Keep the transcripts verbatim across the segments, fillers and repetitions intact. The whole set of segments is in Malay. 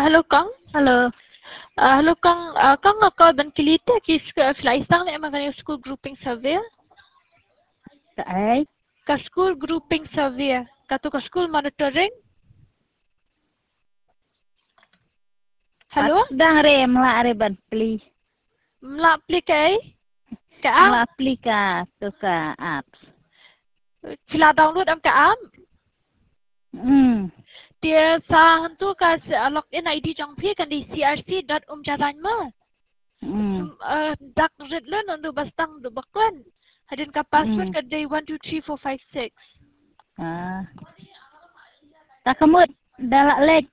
hello Kang. Hello. Uh, hello Kang. Uh, Kang ako dan kilite kis flaistang na mga school grouping survey. Ka ai? Ka school grouping survey. Ka to ka school monitoring. Hello? Dang re mla re ban pli. Mla pli kay? Ka Mla pli ka to ka apps. Sila download am ka am. Hmm. Dia sa hantu ka login I D jang phi kan di c r c dot um jalan ma. Hmm. Uh, dak red lon undu bastang du bakwan. Hadin ka password Hmm. ka day one two three four five six. Ah. Takamut dalak lek.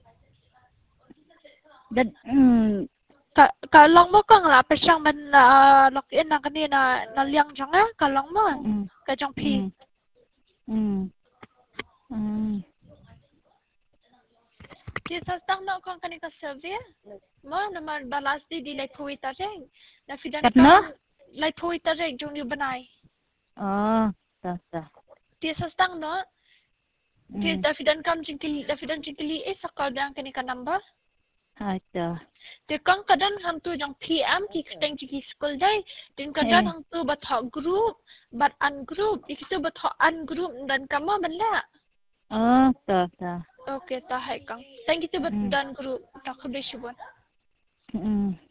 Dad hmm. Ka kalong mo kang la pesang man uh, login na kanina na liang jang ah kalong mo. Hmm. Ka jang phi. Hmm. Hmm. Dia sa stang na kang kanina survey. Mo naman balas di di lai pui ta jeng. Na fidan Katno? lai pui ta jeng jong ni banai. Oh, ta ta. Dia sa stang no. Dia da fidan kam jingkili da fidan jingkili eh sakal dang kanina number. Acha. Dia kang kadang hang tu jang P M ki steng jiki school dai. Din kadang hang tu bat hok group, bat ungroup. Ikitu bat hok ungroup dan kamu benda. Oh, ta ta. Okay, ta hai kang. Thank you tu bat dan group. Tak habis buat. Hmm.